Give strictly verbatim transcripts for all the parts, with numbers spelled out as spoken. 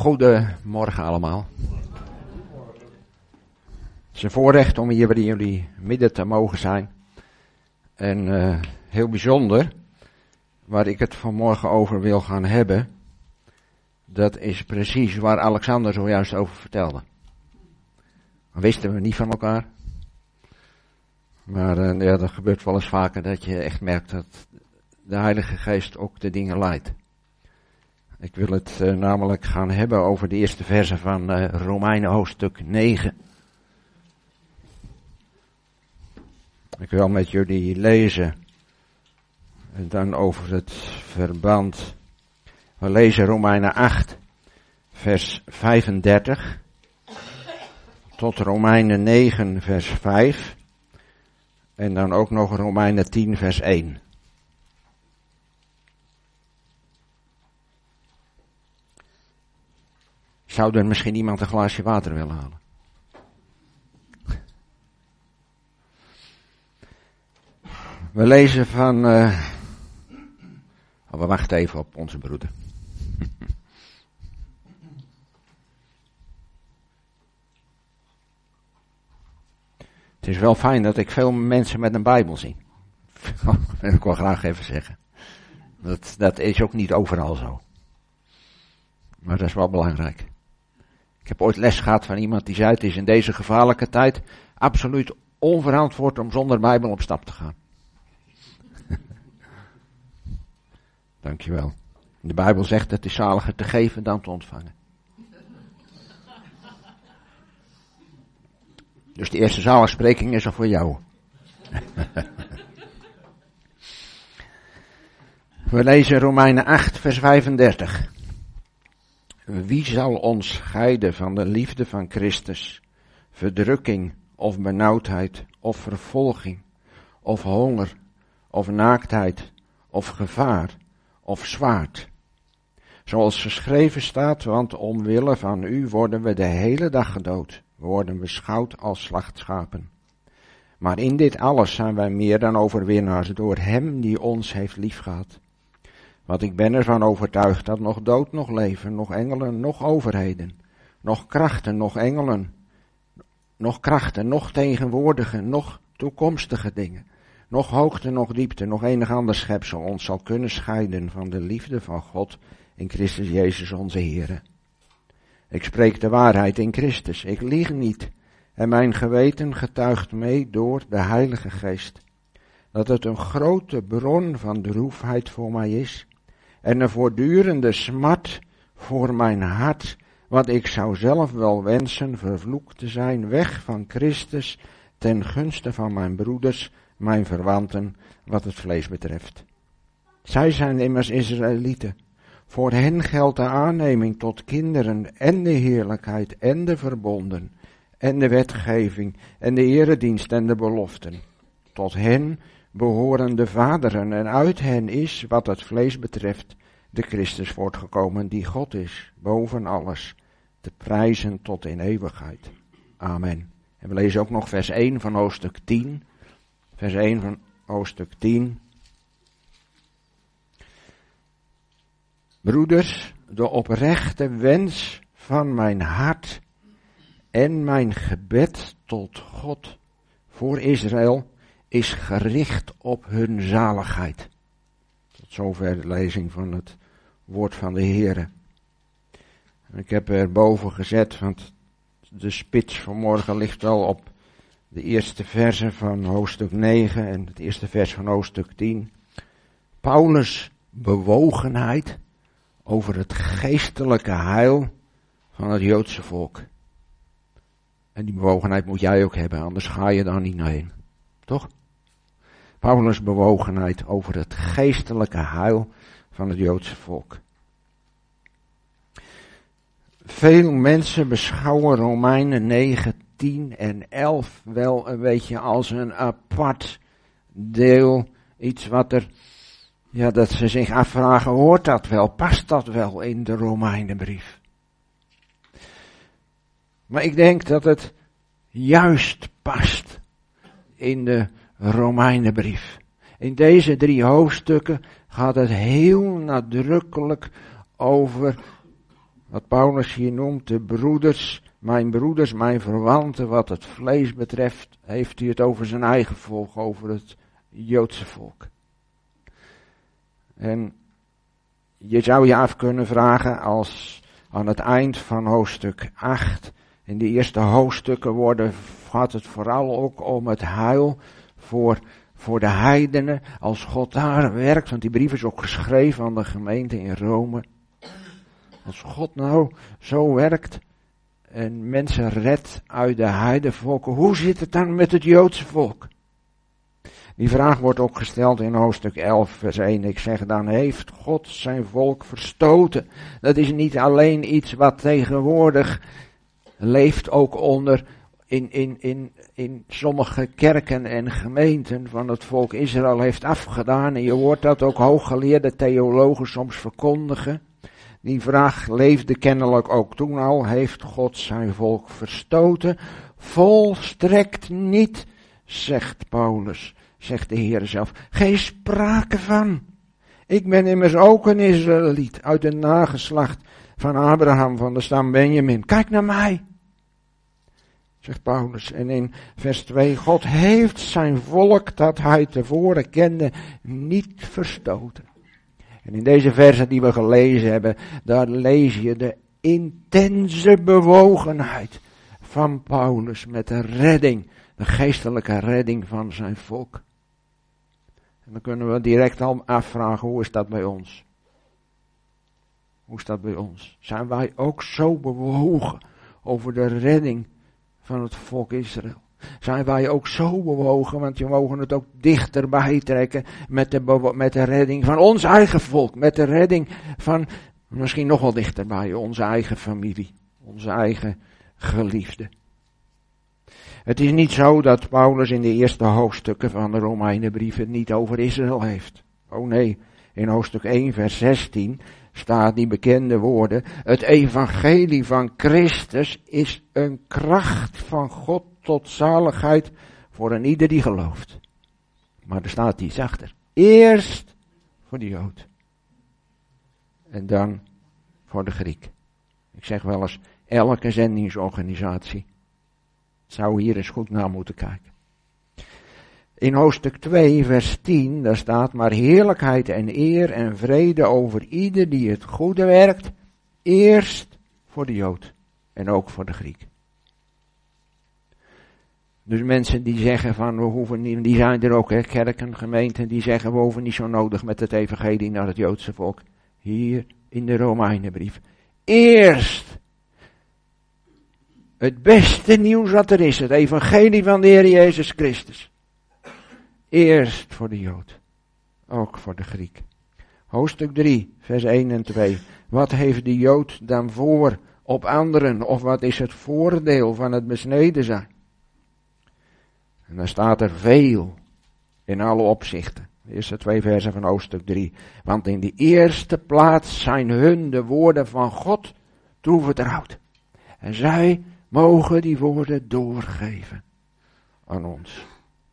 Goedemorgen allemaal. Het is een voorrecht om hier bij jullie midden te mogen zijn. En uh, heel bijzonder, waar ik het vanmorgen over wil gaan hebben, dat is precies waar Alexander zojuist over vertelde. Dat wisten we niet van elkaar. Maar uh, ja, dat gebeurt wel eens vaker dat je echt merkt dat de Heilige Geest ook de dingen leidt. Ik wil het uh, namelijk gaan hebben over de eerste verse van uh, Romeinen hoofdstuk negen. Ik wil met jullie lezen en dan over het verband. We lezen Romeinen acht vers vijfendertig tot Romeinen negen vers vijf en dan ook nog Romeinen tien vers één. Zou er misschien iemand een glaasje water willen halen? We lezen van... Uh... Oh, we wachten even op onze broeder. Het is wel fijn dat ik veel mensen met een Bijbel zie. Dat wil ik wel graag even zeggen. Dat, dat is ook niet overal zo. Maar dat is wel belangrijk. Ik heb ooit les gehad van iemand die zei: het is in deze gevaarlijke tijd absoluut onverantwoord om zonder Bijbel op stap te gaan. Dankjewel. De Bijbel zegt: het is zaliger te geven dan te ontvangen. Dus de eerste zaligspreking is al voor jou. We lezen Romeinen acht vers vijfendertig. Wie zal ons scheiden van de liefde van Christus? Verdrukking of benauwdheid of vervolging of honger of naaktheid of gevaar of zwaard. Zoals geschreven staat, want omwille van u worden we de hele dag gedood. We worden beschouwd als slachtschapen. Maar in dit alles zijn wij meer dan overwinnaars door hem die ons heeft liefgehad. Want ik ben ervan overtuigd dat nog dood, nog leven, nog engelen, nog overheden, nog krachten, nog engelen, nog krachten, nog tegenwoordige, nog toekomstige dingen, nog hoogte, nog diepte, nog enig ander schepsel ons zal kunnen scheiden van de liefde van God in Christus Jezus onze Heere. Ik spreek de waarheid in Christus, ik lieg niet, en mijn geweten getuigt mee door de Heilige Geest, dat het een grote bron van droefheid voor mij is, en een voortdurende smart voor mijn hart, want ik zou zelf wel wensen vervloekt te zijn, weg van Christus, ten gunste van mijn broeders, mijn verwanten, wat het vlees betreft. Zij zijn immers Israëlieten. Voor hen geldt de aanneming tot kinderen en de heerlijkheid en de verbonden en de wetgeving en de eredienst en de beloften. Tot hen behoren de vaderen en uit hen is, wat het vlees betreft, de Christus voortgekomen die God is, boven alles, te prijzen tot in eeuwigheid. Amen. En we lezen ook nog vers één van hoofdstuk tien. Vers één van hoofdstuk tien. Broeders, de oprechte wens van mijn hart en mijn gebed tot God voor Israël is gericht op hun zaligheid. Tot zover de lezing van het woord van de Heere. Ik heb er boven gezet, want de spits vanmorgen ligt wel op de eerste verse van hoofdstuk negen en het eerste vers van hoofdstuk tien. Paulus' bewogenheid over het geestelijke heil van het Joodse volk. En die bewogenheid moet jij ook hebben, anders ga je daar niet naar heen. Toch? Paulus' bewogenheid over het geestelijke heil van het Joodse volk. Veel mensen beschouwen Romeinen negen, tien en elf wel een beetje als een apart deel. Iets wat er, ja, dat ze zich afvragen, hoort dat wel? Past dat wel in de Romeinenbrief? Maar ik denk dat het juist past in de Romeinenbrief. In deze drie hoofdstukken gaat het heel nadrukkelijk over Wat Paulus hier noemt, de broeders, mijn broeders, mijn verwanten, wat het vlees betreft, heeft hij het over zijn eigen volk, over het Joodse volk. En je zou je af kunnen vragen als aan het eind van hoofdstuk acht, in de eerste hoofdstukken worden, gaat het vooral ook om het heil voor, voor de heidenen, als God daar werkt, want die brief is ook geschreven aan de gemeente in Rome. Als God nou zo werkt en mensen redt uit de heidenvolken, hoe zit het dan met het Joodse volk? Die vraag wordt ook gesteld in hoofdstuk elf, vers één. Ik zeg, dan heeft God zijn volk verstoten. Dat is niet alleen iets wat tegenwoordig leeft ook onder in, in, in, in sommige kerken en gemeenten van het volk Israël heeft afgedaan. En je hoort dat ook hooggeleerde theologen soms verkondigen. Die vraag leefde kennelijk ook toen al. Heeft God zijn volk verstoten? Volstrekt niet, zegt Paulus, zegt de Heer zelf. Geen sprake van. Ik ben immers ook een Israëliet uit de nageslacht van Abraham van de stam Benjamin. Kijk naar mij, zegt Paulus. En in vers twee, God heeft zijn volk dat hij tevoren kende niet verstoten. En in deze versen die we gelezen hebben, daar lees je de intense bewogenheid van Paulus met de redding, de geestelijke redding van zijn volk. En dan kunnen we direct al afvragen, hoe is dat bij ons? Hoe is dat bij ons? Zijn wij ook zo bewogen over de redding van het volk Israël? Zijn wij ook zo bewogen, want we mogen het ook dichterbij trekken met de, bewo- met de redding van ons eigen volk. Met de redding van, misschien nog wel dichterbij, onze eigen familie. Onze eigen geliefden. Het is niet zo dat Paulus in de eerste hoofdstukken van de Romeinenbrief het niet over Israël heeft. Oh nee, in hoofdstuk één vers zestien staat die bekende woorden. Het evangelie van Christus is een kracht van God tot zaligheid voor een ieder die gelooft. Maar er staat iets achter. Eerst voor de Jood. En dan voor de Griek. Ik zeg wel eens, elke zendingsorganisatie zou hier eens goed naar moeten kijken. In hoofdstuk twee vers tien, daar staat, maar heerlijkheid en eer en vrede over ieder die het goede werkt, eerst voor de Jood en ook voor de Griek. Dus mensen die zeggen van, we hoeven niet, die zijn er ook, hè, kerken, gemeenten, die zeggen, we hoeven niet zo nodig met het evangelie naar het Joodse volk. Hier in de Romeinenbrief. Eerst het beste nieuws wat er is, het evangelie van de Heer Jezus Christus. Eerst voor de Jood, ook voor de Griek. Hoofdstuk drie, vers één en twee. Wat heeft de Jood dan voor op anderen, of wat is het voordeel van het besneden zijn? En dan staat er veel, in alle opzichten. De eerste twee versen van hoofdstuk drie. Want in de eerste plaats zijn hun de woorden van God toevertrouwd. En zij mogen die woorden doorgeven aan ons.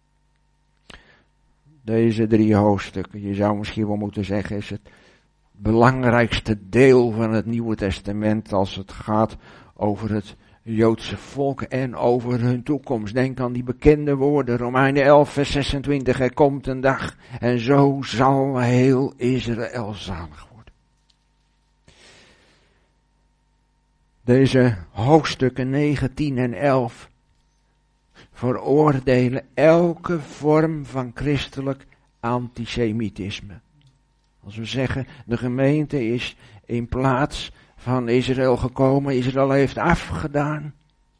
Deze drie hoofdstukken, je zou misschien wel moeten zeggen, is het belangrijkste deel van het Nieuwe Testament als het gaat over het Joodse volk en over hun toekomst. Denk aan die bekende woorden, Romeinen elf vers zesentwintig, er komt een dag en zo zal heel Israël zalig worden. Deze hoofdstukken negen, tien en elf veroordelen elke vorm van christelijk antisemitisme. Als we zeggen, de gemeente is in plaats van Israël gekomen, Israël heeft afgedaan.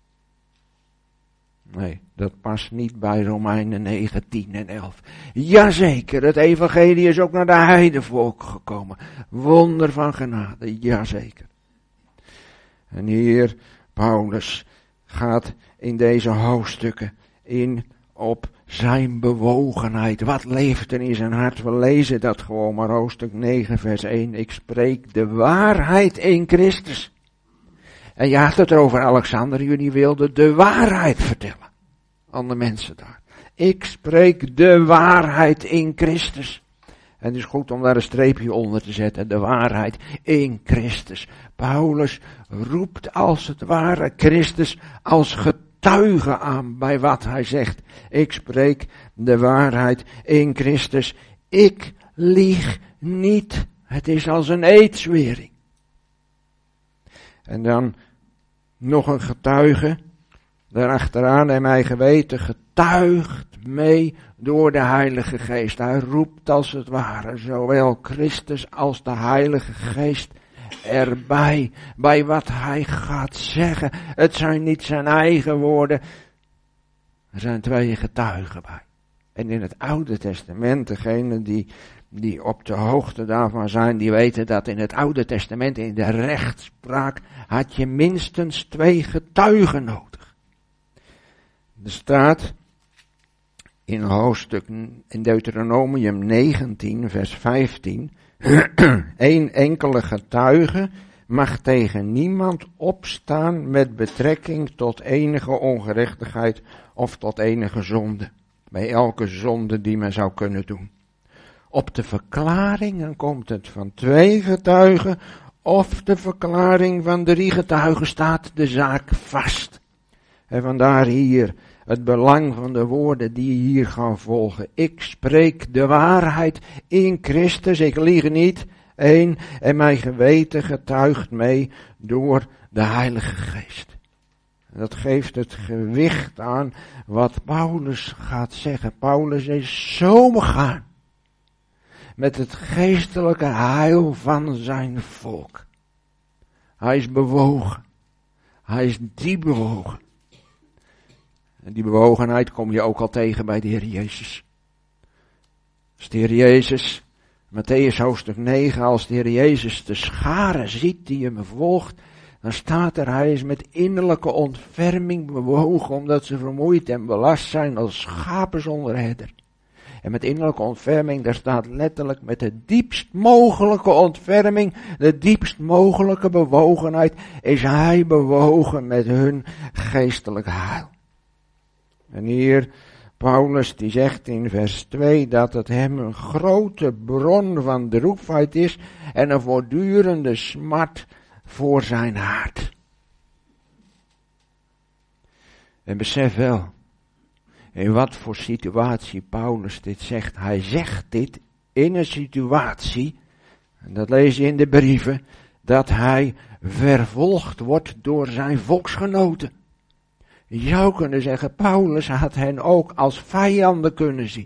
Nee, dat past niet bij Romeinen negen, tien en elf. Jazeker, het evangelie is ook naar de heidenvolk gekomen. Wonder van genade, jazeker. En hier, Paulus gaat in deze hoofdstukken in op zijn bewogenheid. Wat leeft er in zijn hart? We lezen dat gewoon maar, hoofdstuk negen vers één. Ik spreek de waarheid in Christus. En je had het erover, Alexander, jullie wilden de waarheid vertellen aan de mensen daar. Ik spreek de waarheid in Christus. En het is goed om daar een streepje onder te zetten. De waarheid in Christus. Paulus roept als het ware Christus als getuige aan bij wat hij zegt. Ik spreek de waarheid in Christus. Ik lieg niet. Het is als een eedzwering. En dan nog een getuige. Daarachteraan en mijn geweten getuigt mee door de Heilige Geest. Hij roept als het ware zowel Christus als de Heilige Geest erbij. Bij wat hij gaat zeggen. Het zijn niet zijn eigen woorden. Er zijn twee getuigen bij. En in het Oude Testament, degenen die, die op de hoogte daarvan zijn, die weten dat in het Oude Testament, in de rechtspraak, had je minstens twee getuigen nodig. Er staat in hoofdstuk, in Deuteronomium negentien, vers vijftien, één enkele getuige mag tegen niemand opstaan met betrekking tot enige ongerechtigheid of tot enige zonde. Bij elke zonde die men zou kunnen doen. Op de verklaring, dan komt het van twee getuigen, of de verklaring van drie getuigen staat de zaak vast. En vandaar hier het belang van de woorden die hier gaan volgen. Ik spreek de waarheid in Christus, ik lieg niet. Eén, en mijn geweten getuigt mee door de Heilige Geest. Dat geeft het gewicht aan wat Paulus gaat zeggen. Paulus is zo begaan met het geestelijke heil van zijn volk. Hij is bewogen. Hij is diep bewogen. En die bewogenheid kom je ook al tegen bij de Heer Jezus. Als de Heer Jezus, Mattheüs hoofdstuk negen, als de Heer Jezus de scharen ziet die hem volgt, dan staat er, hij is met innerlijke ontferming bewogen, omdat ze vermoeid en belast zijn als schapen zonder herder. En met innerlijke ontferming, daar staat letterlijk met de diepst mogelijke ontferming, de diepst mogelijke bewogenheid, is hij bewogen met hun geestelijk heil. En hier, Paulus die zegt in vers twee dat het hem een grote bron van droefheid is en een voortdurende smart voor zijn hart. En besef wel, in wat voor situatie Paulus dit zegt. Hij zegt dit in een situatie, en dat lees je in de brieven, dat hij vervolgd wordt door zijn volksgenoten. Je zou kunnen zeggen, Paulus had hen ook als vijanden kunnen zien.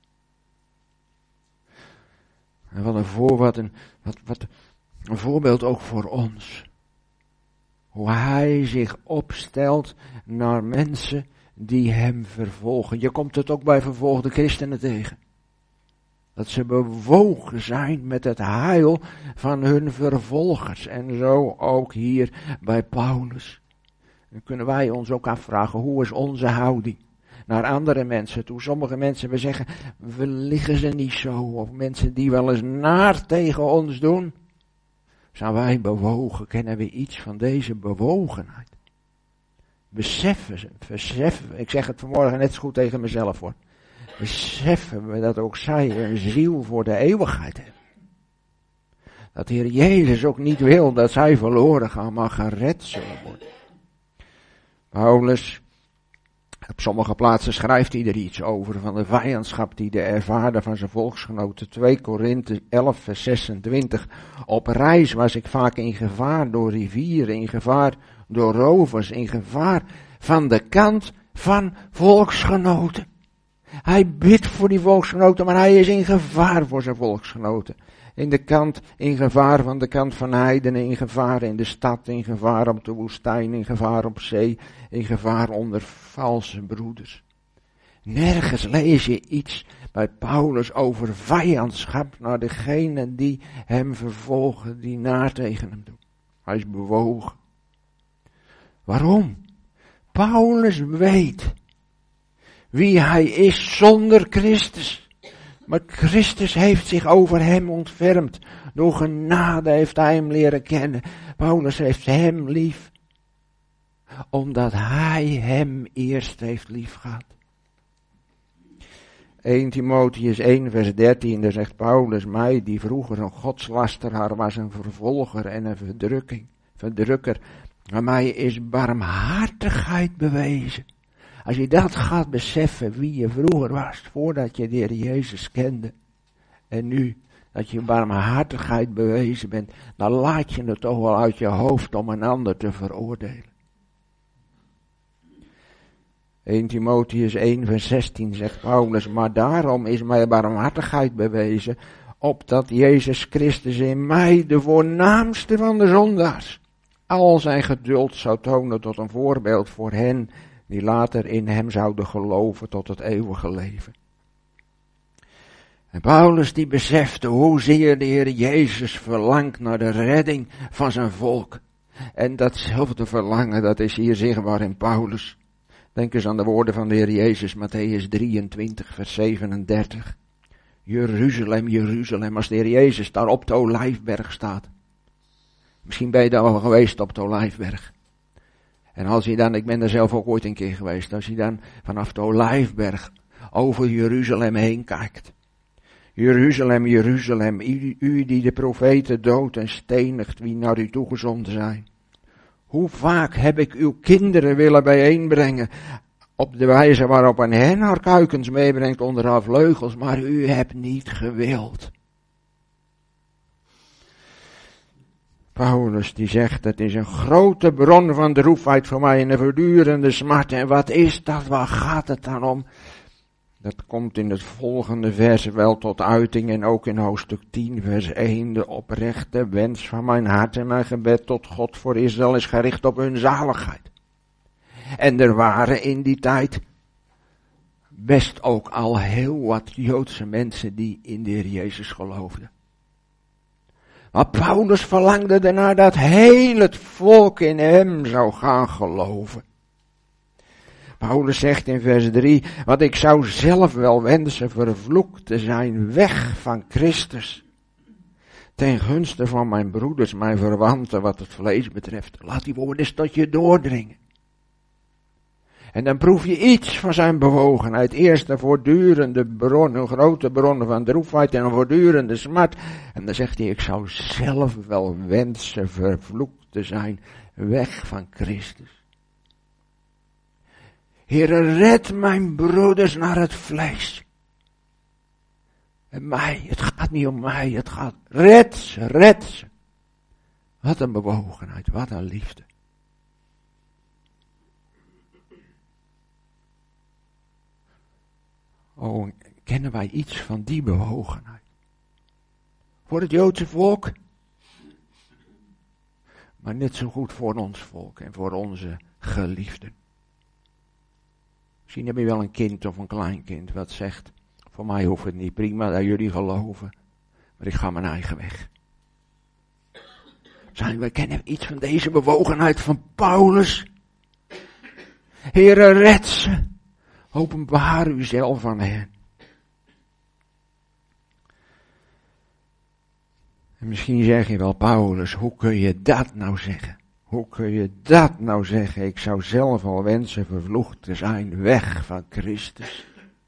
En wat een, voor, wat een, wat, wat een voorbeeld ook voor ons. Hoe hij zich opstelt naar mensen die hem vervolgen. Je komt het ook bij vervolgde christenen tegen. Dat ze bewogen zijn met het heil van hun vervolgers. En zo ook hier bij Paulus. Dan kunnen wij ons ook afvragen, hoe is onze houding naar andere mensen toe? Sommige mensen, we zeggen, we liggen ze niet zo. Of mensen die wel eens naar tegen ons doen. Zijn wij bewogen? Kennen we iets van deze bewogenheid? Beseffen ze, beseffen we, ik zeg het vanmorgen net zo goed tegen mezelf hoor. Beseffen we dat ook zij een ziel voor de eeuwigheid hebben. Dat de Heer Jezus ook niet wil dat zij verloren gaan, maar gered zullen worden. Paulus, op sommige plaatsen schrijft hij er iets over van de vijandschap die de ervaarde van zijn volksgenoten. twee Korinthe elf vers zesentwintig. Op reis was ik vaak in gevaar door rivieren, in gevaar door rovers, in gevaar van de kant van volksgenoten. Hij bidt voor die volksgenoten, maar hij is in gevaar voor zijn volksgenoten. In de kant, in gevaar van de kant van heidenen, in gevaar in de stad, in gevaar op de woestijn, in gevaar op zee, in gevaar onder valse broeders. Nergens lees je iets bij Paulus over vijandschap naar degenen die hem vervolgen, die naar tegen hem doen. Hij is bewogen. Waarom? Paulus weet wie hij is zonder Christus. Maar Christus heeft zich over hem ontfermd. Door genade heeft hij hem leren kennen. Paulus heeft hem lief. Omdat hij hem eerst heeft lief gehad. eerste Timotheüs één vers dertien, daar zegt Paulus, mij die vroeger een godslasteraar was, een vervolger en een verdrukking, verdrukker, maar mij is barmhartigheid bewezen. Als je dat gaat beseffen wie je vroeger was, voordat je de Heer Jezus kende, en nu dat je barmhartigheid bewezen bent, dan laat je het toch wel uit je hoofd om een ander te veroordelen. eerste Timotheüs één vers zestien zegt Paulus, maar daarom is mij barmhartigheid bewezen, opdat Jezus Christus in mij, de voornaamste van de zondaars, al zijn geduld zou tonen tot een voorbeeld voor hen die later in hem zouden geloven tot het eeuwige leven. En Paulus die besefte hoezeer de Heer Jezus verlangt naar de redding van zijn volk. En datzelfde verlangen, dat is hier zichtbaar in Paulus. Denk eens aan de woorden van de Heer Jezus, Matthäus drieëntwintig vers zevenendertig. Jeruzalem, Jeruzalem, als de Heer Jezus daar op de Olijfberg staat. Misschien ben je daar al geweest op de Olijfberg. En als je dan, ik ben er zelf ook ooit een keer geweest, als je dan vanaf de Olijfberg over Jeruzalem heen kijkt. Jeruzalem, Jeruzalem, u, u die de profeten doodt en stenigt wie naar u toegezonden zijn. Hoe vaak heb ik uw kinderen willen bijeenbrengen, op de wijze waarop een hen haar kuikens meebrengt onder haar vleugels, maar u hebt niet gewild. Paulus die zegt, het is een grote bron van droefheid voor mij en een voortdurende smart. En wat is dat? Waar gaat het dan om? Dat komt in het volgende vers wel tot uiting en ook in hoofdstuk tien vers één. De oprechte wens van mijn hart en mijn gebed tot God voor Israël is gericht op hun zaligheid. En er waren in die tijd best ook al heel wat Joodse mensen die in de Heer Jezus geloofden. Maar Paulus verlangde ernaar dat heel het volk in hem zou gaan geloven. Paulus zegt in vers drie, want ik zou zelf wel wensen vervloekt te zijn weg van Christus. Ten gunste van mijn broeders, mijn verwanten wat het vlees betreft. Laat die woorden eens tot je doordringen. En dan proef je iets van zijn bewogenheid. Eerst een voortdurende bron, een grote bron van droefheid en een voortdurende smart. En dan zegt hij, ik zou zelf wel wensen vervloekt te zijn weg van Christus. Heere, red mijn broeders naar het vlees. En mij, het gaat niet om mij, het gaat, red ze, red ze. Wat een bewogenheid, wat een liefde. Oh, kennen wij iets van die bewogenheid? Voor het Joodse volk, maar net zo goed voor ons volk en voor onze geliefden. Misschien heb je wel een kind of een kleinkind wat zegt, voor mij hoeft het niet, prima dat jullie geloven, maar ik ga mijn eigen weg. Zijn we kennen iets van deze bewogenheid van Paulus? Heere, red ze. Openbaar uzelf aan hen. En misschien zeg je wel, Paulus, hoe kun je dat nou zeggen? Hoe kun je dat nou zeggen? Ik zou zelf al wensen vervloekt te zijn, weg van Christus.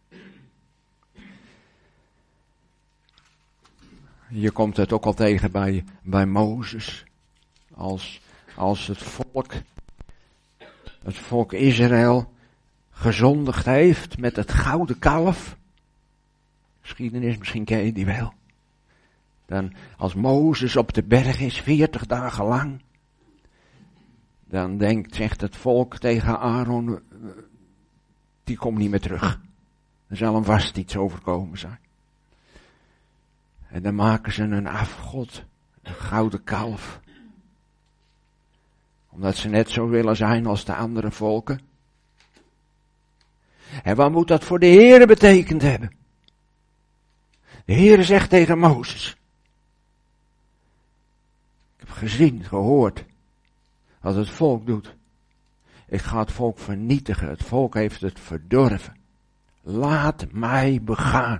Je komt het ook al tegen bij, bij Mozes. Als, als het volk, het volk Israël gezondigd heeft met het gouden kalf. Geschiedenis, misschien ken je die wel. Dan als Mozes op de berg is, veertig dagen lang. Dan denkt, zegt het volk tegen Aaron, die komt niet meer terug. Er zal hem vast iets overkomen zijn. En dan maken ze een afgod, een gouden kalf. Omdat ze net zo willen zijn als de andere volken. En wat moet dat voor de Heere betekend hebben? De Heere zegt tegen Mozes. Ik heb gezien, gehoord, wat het volk doet. Ik ga het volk vernietigen. Het volk heeft het verdorven. Laat mij begaan.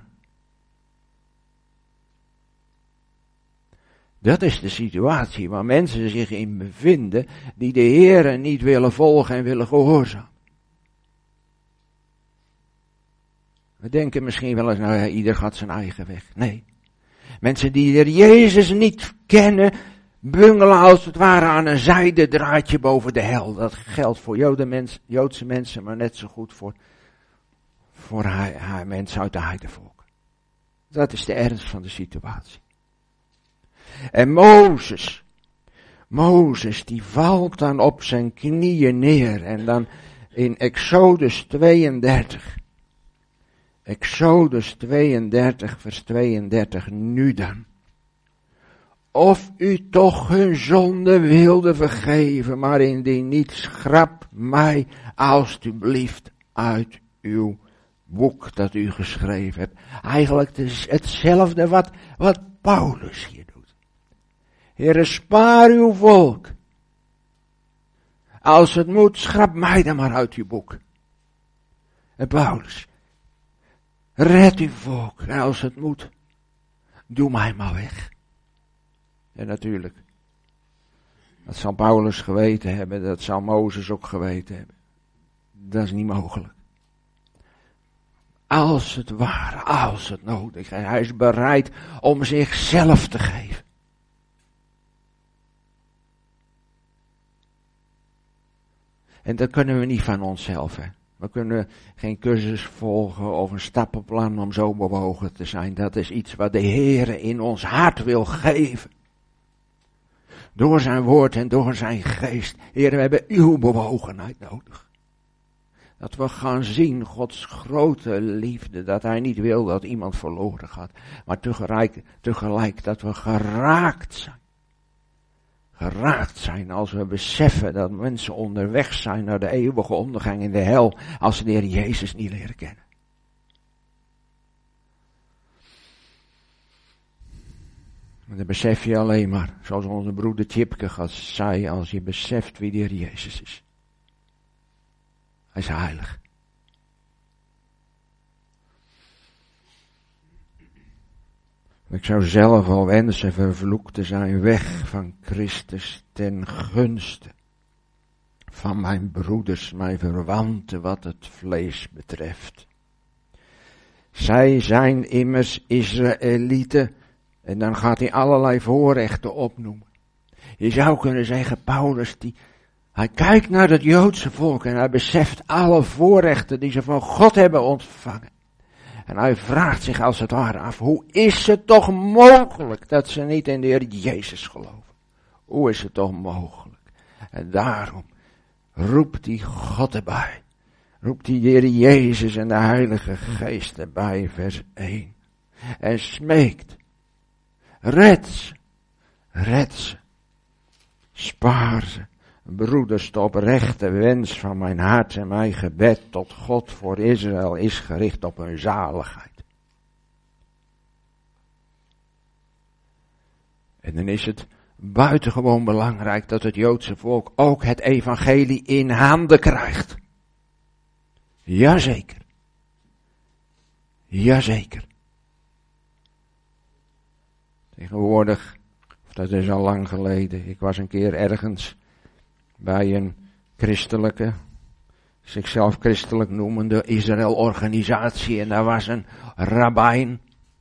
Dat is de situatie waar mensen zich in bevinden die de Heere niet willen volgen en willen gehoorzamen. We denken misschien wel eens, nou ja, ieder gaat zijn eigen weg. Nee. Mensen die de Jezus niet kennen, bungelen als het ware aan een zijde draadje boven de hel. Dat geldt voor Jodenmens, Joodse mensen, maar net zo goed voor, voor haar, haar mensen uit de heidevolk. Dat is de ernst van de situatie. En Mozes, Mozes die valt dan op zijn knieën neer en dan in Exodus tweeëndertig, Exodus tweeëndertig vers tweeëndertig, nu dan. Of u toch hun zonde wilde vergeven, maar indien niet, schrap mij alstublieft uit uw boek dat u geschreven hebt. Eigenlijk is hetzelfde wat, wat Paulus hier doet. Heere, spaar uw volk. Als het moet, schrap mij dan maar uit uw boek. En Paulus, red uw volk. En als het moet, doe mij maar weg. En natuurlijk, dat zal Paulus geweten hebben, dat zal Mozes ook geweten hebben. Dat is niet mogelijk. Als het ware, als het nodig is. Hij is bereid om zichzelf te geven. En dat kunnen we niet van onszelf. Hè. We kunnen geen cursus volgen of een stappenplan om zo bewogen te zijn. Dat is iets wat de Heere in ons hart wil geven. Door zijn woord en door zijn geest. Heer, we hebben uw bewogenheid nodig. Dat we gaan zien Gods grote liefde. Dat hij niet wil dat iemand verloren gaat. Maar tegelijk, tegelijk dat we geraakt zijn. Geraakt zijn als we beseffen dat mensen onderweg zijn naar de eeuwige ondergang in de hel. Als ze de Heer Jezus niet leren kennen. Maar dan besef je alleen maar, zoals onze broeder Tjipke zei, als je beseft wie de Heer Jezus is. Hij is heilig. Ik zou zelf al wensen vervloekt te zijn weg van Christus ten gunste van mijn broeders, mijn verwanten wat het vlees betreft. Zij zijn immers Israëlieten. En dan gaat hij allerlei voorrechten opnoemen. Je zou kunnen zeggen, Paulus, die, hij kijkt naar het Joodse volk en hij beseft alle voorrechten die ze van God hebben ontvangen. En hij vraagt zich als het ware af, hoe is het toch mogelijk dat ze niet in de Heer Jezus geloven? Hoe is het toch mogelijk? En daarom roept hij God erbij. Roept hij de Heer Jezus en de Heilige Geest erbij, vers één. En smeekt. Red ze, red ze, spaar ze. Broeders, de oprechte wens van mijn hart en mijn gebed tot God voor Israël is gericht op hun zaligheid. En dan is het buitengewoon belangrijk dat het Joodse volk ook het evangelie in handen krijgt. Jazeker. Jazeker. Tegenwoordig, of dat is al lang geleden, ik was een keer ergens bij een christelijke, zichzelf christelijk noemende Israël-organisatie en daar was een rabbijn.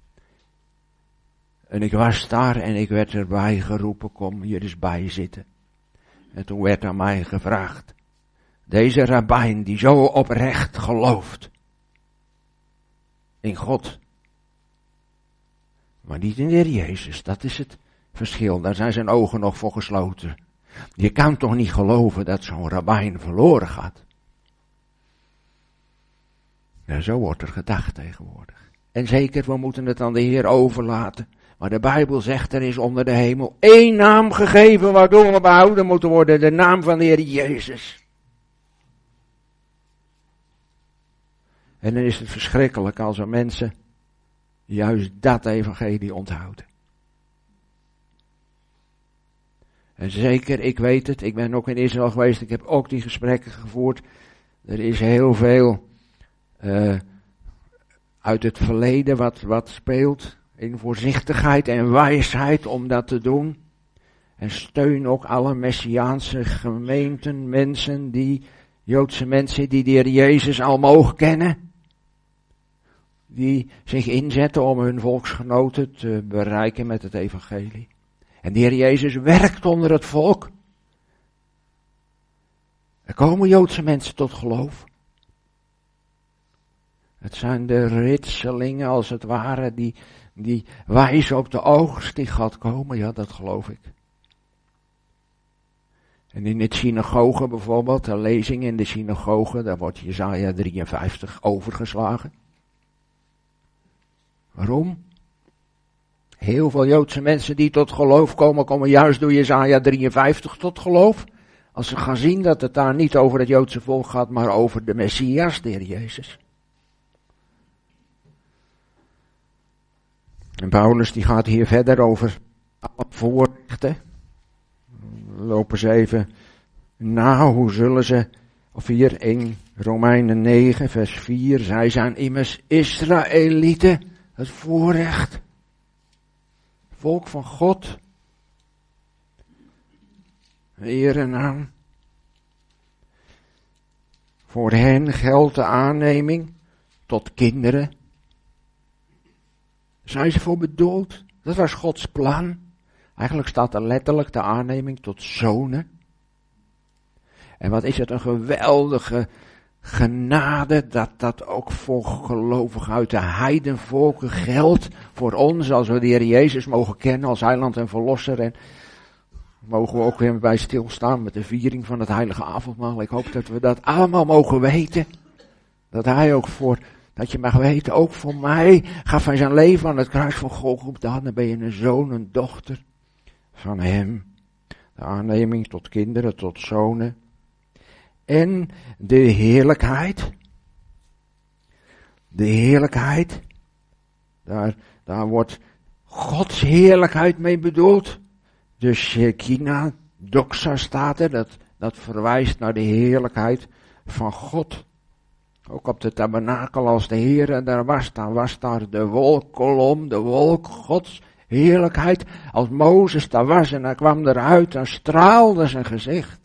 En ik was daar en ik werd erbij geroepen, kom hier eens bij zitten. En toen werd aan mij gevraagd, deze rabbijn die zo oprecht gelooft in God, maar niet in de Heer Jezus, dat is het verschil. Daar zijn zijn ogen nog voor gesloten. Je kan toch niet geloven dat zo'n rabbijn verloren gaat? Ja, zo wordt er gedacht tegenwoordig. En zeker, we moeten het aan de Heer overlaten. Maar de Bijbel zegt, er is onder de hemel één naam gegeven waardoor we behouden moeten worden. De naam van de Heer Jezus. En dan is het verschrikkelijk als er mensen juist dat evangelie onthouden. En zeker, ik weet het, ik ben ook in Israël geweest, ik heb ook die gesprekken gevoerd. Er is heel veel uh, uit het verleden wat, wat speelt in voorzichtigheid en wijsheid om dat te doen. En steun ook alle Messiaanse gemeenten, mensen die, Joodse mensen die de Heer Jezus al mogen kennen. die zich inzetten om hun volksgenoten te bereiken met het evangelie. En de Heer Jezus werkt onder het volk. Er komen Joodse mensen tot geloof. Het zijn de ritselingen als het ware die, die wijzen op de oogst die gaat komen. Ja, dat geloof ik. En in de synagoge bijvoorbeeld, de lezing in de synagoge, daar wordt Jesaja drieënvijftig overgeslagen. Waarom? Heel veel Joodse mensen die tot geloof komen, komen juist door Jesaja drieënvijftig tot geloof. Als ze gaan zien dat het daar niet over het Joodse volk gaat, maar over de Messias, de Heer Jezus. En Paulus die gaat hier verder over alle voorrechten. Lopen ze even na, hoe zullen ze, of hier in Romeinen negen vers vier, zij zijn immers Israëlieten, het voorrecht. Volk van God. Eer en naam. Voor hen geldt de aanneming tot kinderen. Zijn ze voor bedoeld? Dat was Gods plan. Eigenlijk staat er letterlijk de aanneming tot zonen. En wat is het een geweldige genade dat dat ook voor gelovigen uit de heidenvolken geldt. Voor ons, als we de Heer Jezus mogen kennen als heiland en verlosser. En mogen we ook weer bij stilstaan met de viering van het heilige avondmaal. Ik hoop dat we dat allemaal mogen weten. Dat hij ook voor, dat je mag weten, ook voor mij gaf hij zijn leven aan het kruis van Golgotha. Dan ben je een zoon, een dochter van hem. De aanneming tot kinderen, tot zonen. En de heerlijkheid. De heerlijkheid. Daar, daar wordt Gods heerlijkheid mee bedoeld. De Shekinah, doxa staat er. Dat, dat verwijst naar de heerlijkheid van God. Ook op de tabernakel als de Heere daar was, dan was daar de wolkkolom, de wolk Gods heerlijkheid. Als Mozes daar was en hij kwam eruit, dan straalde zijn gezicht.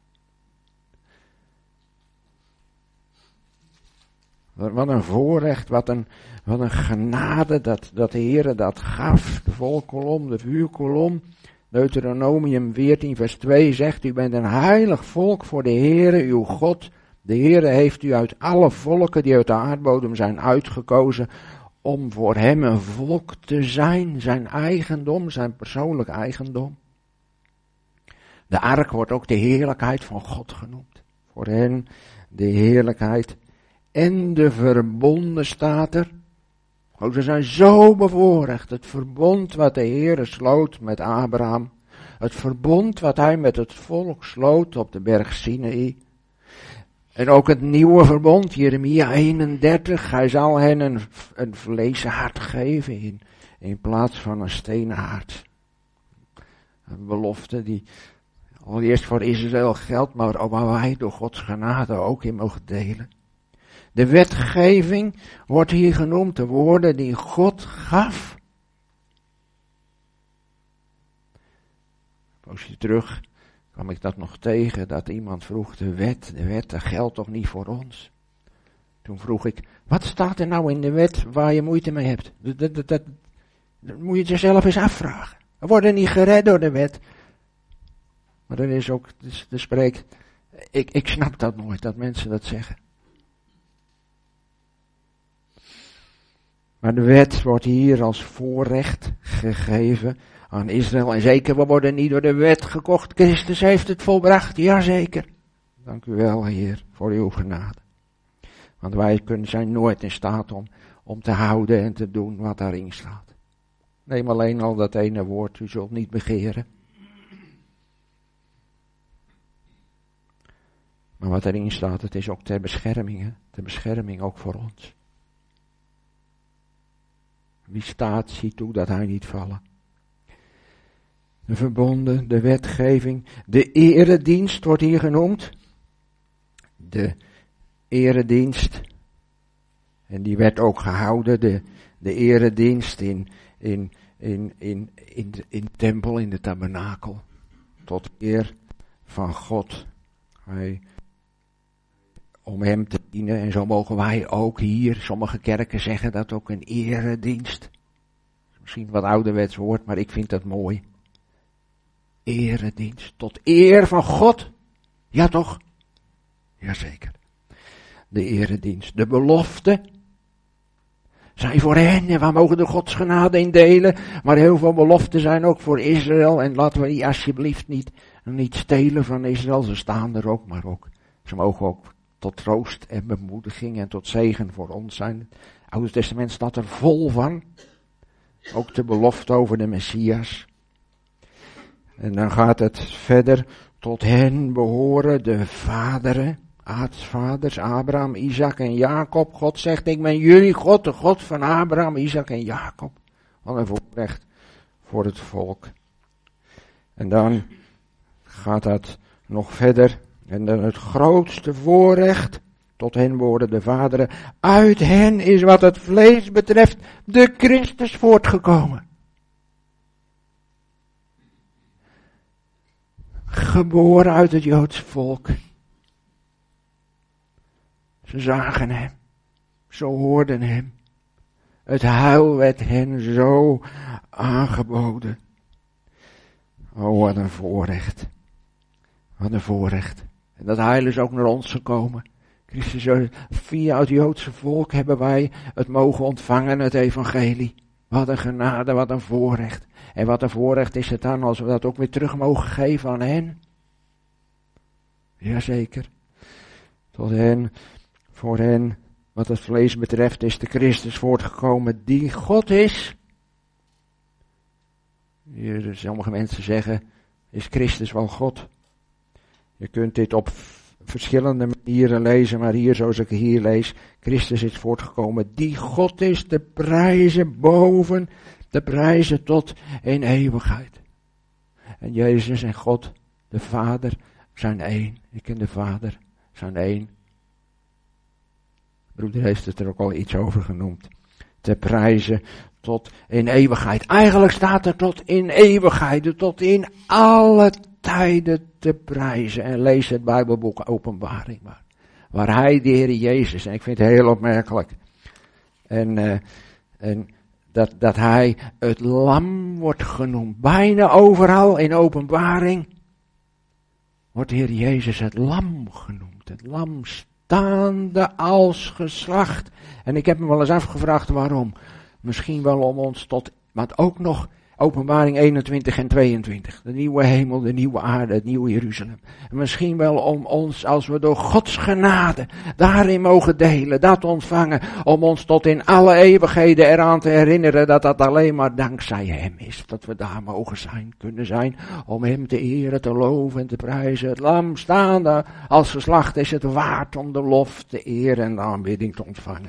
Wat een voorrecht, wat een, wat een genade dat, dat de Heere dat gaf. De wolkkolom, de vuurkolom. Deuteronomium veertien vers twee zegt, u bent een heilig volk voor de Heere, uw God. De Heere heeft u uit alle volken die uit de aardbodem zijn uitgekozen om voor hem een volk te zijn, zijn eigendom, zijn persoonlijk eigendom. De ark wordt ook de heerlijkheid van God genoemd. Voor hen de heerlijkheid en de verbonden staat er. Oh, ze zijn zo bevoorrecht. Het verbond wat de Heere sloot met Abraham. Het verbond wat hij met het volk sloot op de berg Sinaï. En ook het nieuwe verbond, Jeremia eenendertig, hij zal hen een, een vleesen hart geven in, in plaats van een stenen hart. Een belofte die allereerst voor Israël geldt, maar ook waar wij door Gods genade ook in mogen delen. De wetgeving wordt hier genoemd, de woorden die God gaf. Een poosje terug kwam ik dat nog tegen, dat iemand vroeg, de wet, de wet, dat geldt toch niet voor ons? Toen vroeg ik, wat staat er nou in de wet waar je moeite mee hebt? Dat, dat, dat, dat, dat moet je het jezelf eens afvragen. We worden niet gered door de wet. Maar er is ook, er spreekt, ik, ik snap dat nooit, dat mensen dat zeggen. Maar de wet wordt hier als voorrecht gegeven aan Israël. En zeker, we worden niet door de wet gekocht. Christus heeft het volbracht, jazeker. Dank u wel, Heer, voor uw genade. Want wij kunnen, zijn nooit in staat om, om te houden en te doen wat daarin staat. Neem alleen al dat ene woord, u zult niet begeren. Maar wat erin staat, het is ook ter bescherming, hè? Ter bescherming ook voor ons. Wie staat, ziet toe dat hij niet vallen. De verbonden, de wetgeving, de eredienst wordt hier genoemd. De eredienst. En die werd ook gehouden, de, de eredienst in, in, in, in, in, de, in de tempel, in de tabernakel. Tot eer van God. Hij om hem te dienen. En zo mogen wij ook hier, sommige kerken zeggen dat ook een eredienst. Misschien wat ouderwets woord, maar ik vind dat mooi. Eredienst, tot eer van God. Ja toch? Jazeker. De eredienst, de belofte zijn voor hen en wij mogen de Gods genade in delen. Maar heel veel beloften zijn ook voor Israël en laten we die alsjeblieft niet, niet stelen van Israël. Ze staan er ook, maar ook, ze mogen ook tot troost en bemoediging en tot zegen voor ons zijn. Het Oude Testament staat er vol van. Ook de belofte over de Messias. En dan gaat het verder. Tot hen behoren de vaderen, aartsvaders, Abraham, Isaac en Jacob. God zegt, ik ben jullie God, de God van Abraham, Isaac en Jacob. Wat een voorrecht voor het volk. En dan gaat dat nog verder. En dan het grootste voorrecht. Tot hen behoren de vaderen. Uit hen is wat het vlees betreft de Christus voortgekomen. Geboren uit het Joodse volk. Ze zagen hem. Ze hoorden hem. Het heil werd hen zo aangeboden. Oh, wat een voorrecht. Wat een voorrecht. En dat heil is ook naar ons gekomen. Christus, via het Joodse volk hebben wij het mogen ontvangen, het evangelie. Wat een genade, wat een voorrecht. En wat een voorrecht is het dan als we dat ook weer terug mogen geven aan hen. Jazeker. Tot hen, voor hen, wat het vlees betreft, is de Christus voortgekomen die God is. Hier, sommige mensen zeggen, is Christus wel God? Je kunt dit op verschillende manieren lezen, maar hier, zoals ik hier lees, Christus is voortgekomen die God is, de prijzen boven, de prijzen tot in eeuwigheid. En Jezus en God, de Vader, zijn één. Ik en de Vader zijn één. Broeder heeft het er ook al iets over genoemd. Te prijzen tot in eeuwigheid. Eigenlijk staat er tot in eeuwigheid, tot in alle tijden te prijzen. En lees het Bijbelboek Openbaring maar. Waar hij, de Heer Jezus, en ik vind het heel opmerkelijk. En, uh, en dat, dat hij het lam wordt genoemd. Bijna overal in Openbaring wordt de Heer Jezus het lam genoemd. Het lam staande als geslacht. En ik heb me wel eens afgevraagd waarom. Misschien wel om ons tot, want ook nog Openbaring eenentwintig en tweeëntwintig. De nieuwe hemel, de nieuwe aarde, het nieuwe Jeruzalem. En misschien wel om ons, als we door Gods genade daarin mogen delen, dat ontvangen, om ons tot in alle eeuwigheden eraan te herinneren dat dat alleen maar dankzij hem is. Dat we daar mogen zijn, kunnen zijn, om hem te eren, te loven en te prijzen. Het lam staande als geslacht is het waard om de lof, de eer en de aanbidding te ontvangen.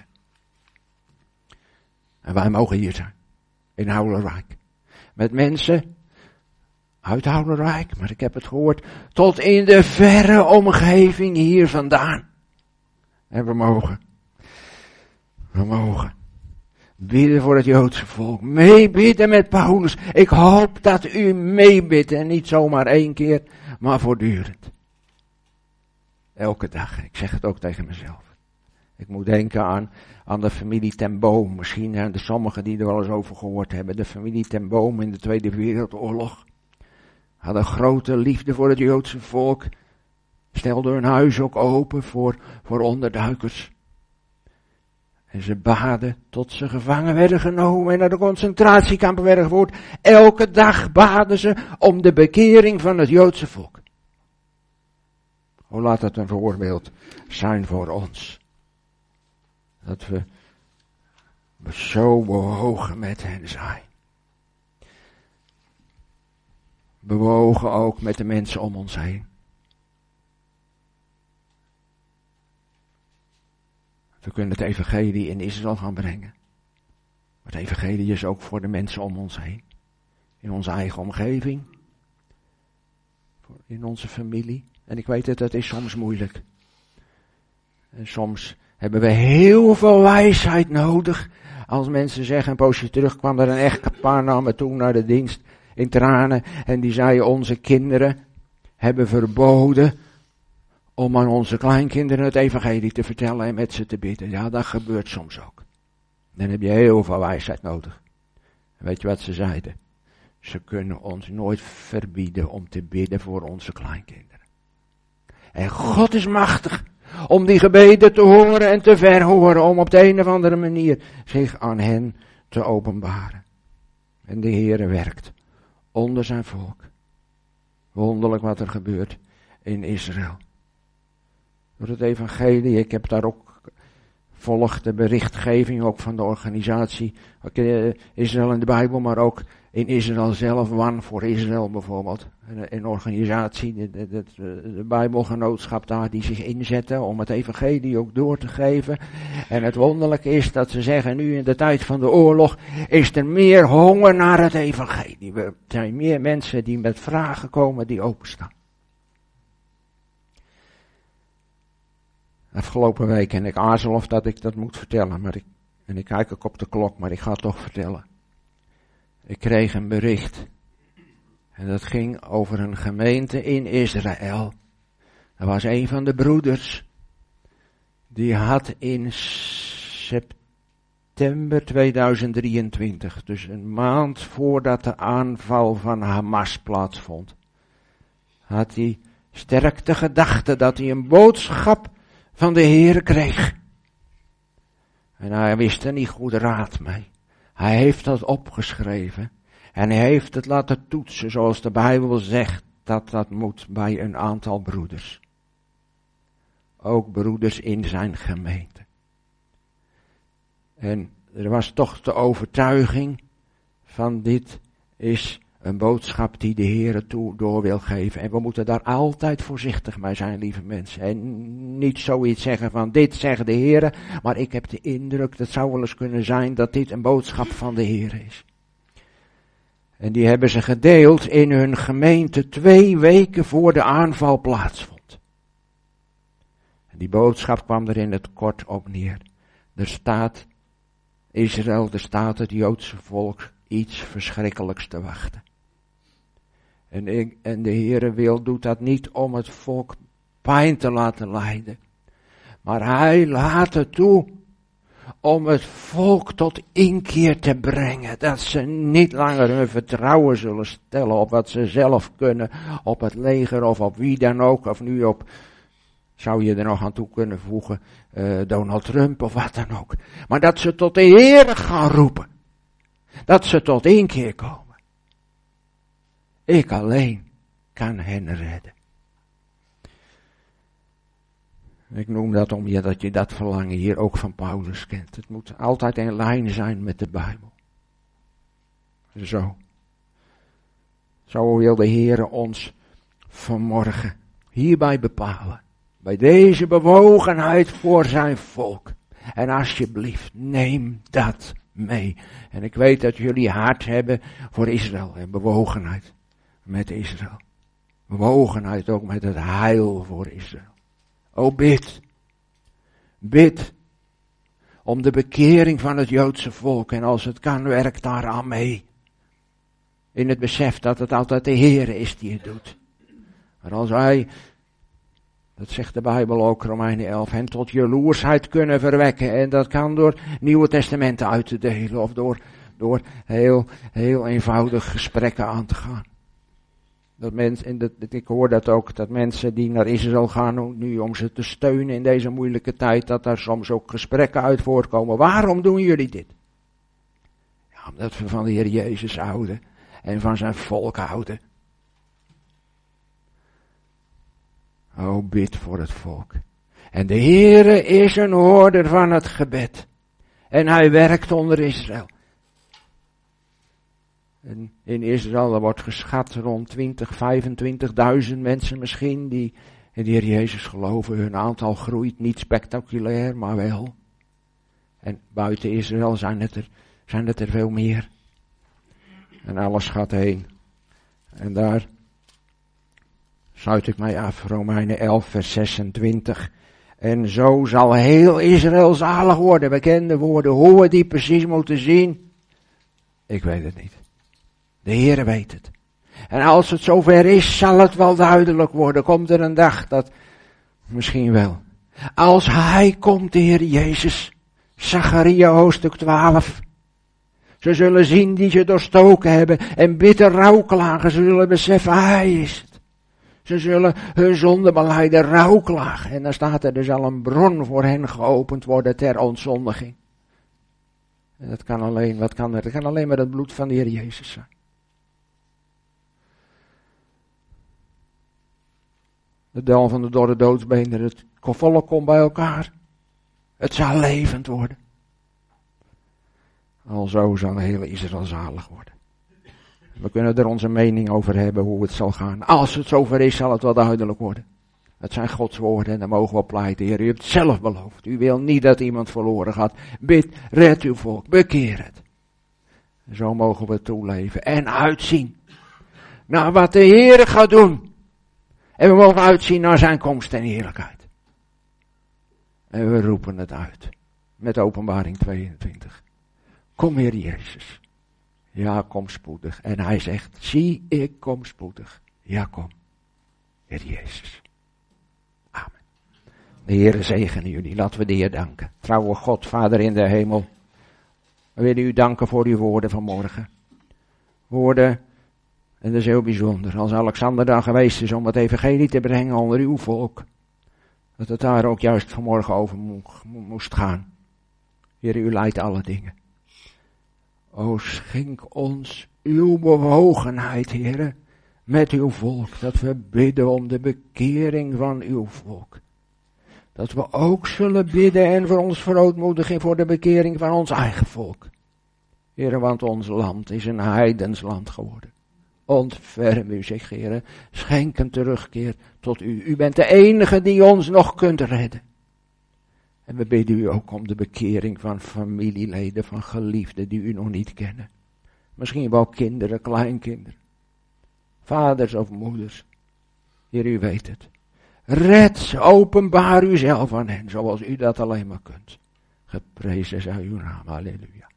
En wij mogen hier zijn, in Houwerwijk. Met mensen uit Houwerwijk, maar ik heb het gehoord, tot in de verre omgeving hier vandaan. En we mogen, we mogen bidden voor het Joodse volk, meebidden met Paulus. Ik hoop dat u meebidt en niet zomaar één keer, maar voortdurend. Elke dag, ik zeg het ook tegen mezelf. Ik moet denken aan, aan de familie ten Boom. Misschien zijn er sommigen die er wel eens over gehoord hebben. De familie ten Boom in de Tweede Wereldoorlog hadden grote liefde voor het Joodse volk. Stelden hun huis ook open voor, voor onderduikers. En ze baden tot ze gevangen werden genomen en naar de concentratiekampen werden gevoerd. Elke dag baden ze om de bekering van het Joodse volk. Hoe laat dat een voorbeeld zijn voor ons? Dat we zo bewogen met hen zijn. Bewogen ook met de mensen om ons heen. We kunnen het evangelie in Israël gaan brengen. Maar het evangelie is ook voor de mensen om ons heen. In onze eigen omgeving. In onze familie. En ik weet het, dat is soms moeilijk. En soms hebben we heel veel wijsheid nodig. Als mensen zeggen, een poosje terug kwam er een echtpaar naar me toe naar de dienst in tranen. En die zei, onze kinderen hebben verboden om aan onze kleinkinderen het evangelie te vertellen en met ze te bidden. Ja, dat gebeurt soms ook. Dan heb je heel veel wijsheid nodig. Weet je wat ze zeiden? Ze kunnen ons nooit verbieden om te bidden voor onze kleinkinderen. En God is machtig om die gebeden te horen en te verhoren, om op de een of andere manier zich aan hen te openbaren. En de Heere werkt onder zijn volk. Wonderlijk wat er gebeurt in Israël. Door het evangelie, ik heb daar ook volg de berichtgeving ook van de organisatie Israël in de Bijbel, maar ook in Israël zelf, One voor Israël bijvoorbeeld. Een, een organisatie, de, de, de, de Bijbelgenootschap daar, die zich inzetten om het evangelie ook door te geven. En het wonderlijke is dat ze zeggen, nu in de tijd van de oorlog is er meer honger naar het evangelie. Er zijn meer mensen die met vragen komen die openstaan. Afgelopen week, en ik aarzel of dat ik dat moet vertellen, maar ik, en ik kijk ook op de klok, maar ik ga het toch vertellen. Ik kreeg een bericht. En dat ging over een gemeente in Israël. Er was een van de broeders. Die had in september tweeduizend drieëntwintig, dus een maand voordat de aanval van Hamas plaatsvond, had hij sterk de gedachte dat hij een boodschap van de Heer kreeg. En hij wist er niet goed raad mee. Hij heeft dat opgeschreven. En hij heeft het laten toetsen, zoals de Bijbel zegt dat dat moet bij een aantal broeders. Ook broeders in zijn gemeente. En er was toch de overtuiging van dit is een boodschap die de Heer toe door wil geven. En we moeten daar altijd voorzichtig mee zijn, lieve mensen. En niet zoiets zeggen van dit zegt de Heer, maar ik heb de indruk, dat zou wel eens kunnen zijn dat dit een boodschap van de Heer is. En die hebben ze gedeeld in hun gemeente twee weken voor de aanval plaatsvond. En die boodschap kwam er in het kort op neer. Er staat Israël, er staat het Joodse volk iets verschrikkelijks te wachten. En, ik, en de Heere wil doet dat niet om het volk pijn te laten lijden. Maar hij laat het toe om het volk tot inkeer te brengen. Dat ze niet langer hun vertrouwen zullen stellen op wat ze zelf kunnen. Op het leger of op wie dan ook. Of nu op, zou je er nog aan toe kunnen voegen, uh, Donald Trump of wat dan ook. Maar dat ze tot de Heere gaan roepen. Dat ze tot inkeer komen. Ik alleen kan hen redden. Ik noem dat om je dat je dat verlangen hier ook van Paulus kent. Het moet altijd in lijn zijn met de Bijbel. Zo. Zo wil de Heere ons vanmorgen hierbij bepalen. Bij deze bewogenheid voor zijn volk. En alsjeblieft, neem dat mee. En ik weet dat jullie hart hebben voor Israël en bewogenheid met Israël. Bewogenheid ook met het heil voor Israël. O bid. Bid. Om de bekering van het Joodse volk. En als het kan, werk daaraan mee. In het besef dat het altijd de Heer is die het doet. Maar als wij, dat zegt de Bijbel ook, Romeinen elf, hen tot jaloersheid kunnen verwekken. En dat kan door Nieuwe Testamenten uit te delen. Of door, door heel, heel eenvoudig gesprekken aan te gaan. Dat mensen, en dat, ik hoor dat ook, dat mensen die naar Israël gaan nu om ze te steunen in deze moeilijke tijd, dat daar soms ook gesprekken uit voortkomen. Waarom doen jullie dit? Ja, omdat we van de Heer Jezus houden en van zijn volk houden. O, bid voor het volk. En de Heere is een hoorder van het gebed. En hij werkt onder Israël. En in Israël er wordt geschat rond twintig, vijfentwintigduizend mensen misschien die in de Heer Jezus geloven. Hun aantal groeit niet spectaculair, maar wel. En buiten Israël zijn het er, zijn het er veel meer. En alles gaat heen. En daar sluit ik mij af, Romeinen elf vers zesentwintig. En zo zal heel Israël zalig worden. Bekende woorden, hoe we die precies moeten zien, ik weet het niet. De Heere weet het. En als het zover is, zal het wel duidelijk worden. Komt er een dag dat, Misschien wel. Als hij komt, de Heer Jezus. Zacharia hoofdstuk twaalf. Ze zullen zien die ze doorstoken hebben en bitter rouwklagen. Ze zullen beseffen, hij is het. Ze zullen hun zonde belijden, rouwklagen. En dan staat er, er zal een bron voor hen geopend worden ter ontzondiging. En dat kan alleen, wat kan er? Dat kan alleen met het bloed van de Heer Jezus zijn. Het dal van de dorre doodsbeenderen, het volk komt bij elkaar. Het zal levend worden. Alzo zal heel Israël zalig worden. We kunnen er onze mening over hebben hoe het zal gaan. Als het zover is, zal het wel duidelijk worden. Het zijn Gods woorden en daar mogen we op pleiten. Heer, u hebt het zelf beloofd. U wil niet dat iemand verloren gaat. Bid, red uw volk, bekeer het. Zo mogen we toeleven en uitzien naar wat de Heer gaat doen. En we mogen uitzien naar zijn komst en heerlijkheid. En we roepen het uit. Met Openbaring tweeëntwintig. Kom Heer Jezus. Ja, kom spoedig. En hij zegt, zie ik kom spoedig. Ja, kom. Heer Jezus. Amen. De Heer zegene jullie. Laten we de Heer danken. Trouwe God, Vader in de hemel. We willen u danken voor uw woorden vanmorgen. Woorden, en dat is heel bijzonder. Als Alexander daar geweest is om het evangelie te brengen onder uw volk. Dat het daar ook juist vanmorgen over moest gaan. Heer, u leidt alle dingen. O, schenk ons uw bewogenheid, Heer, met uw volk. Dat we bidden om de bekering van uw volk. Dat we ook zullen bidden en voor ons verootmoedigen voor de bekering van ons eigen volk. Heer, want ons land is een heidens land geworden. Ontferm u zich, Heer. Schenk een terugkeer tot u. U bent de enige die ons nog kunt redden. En we bidden u ook om de bekering van familieleden, van geliefden die u nog niet kennen. Misschien wel kinderen, kleinkinderen. Vaders of moeders. Heer, u weet het. Red, openbaar uzelf aan hen, zoals u dat alleen maar kunt. Geprezen zij uw naam. Halleluja.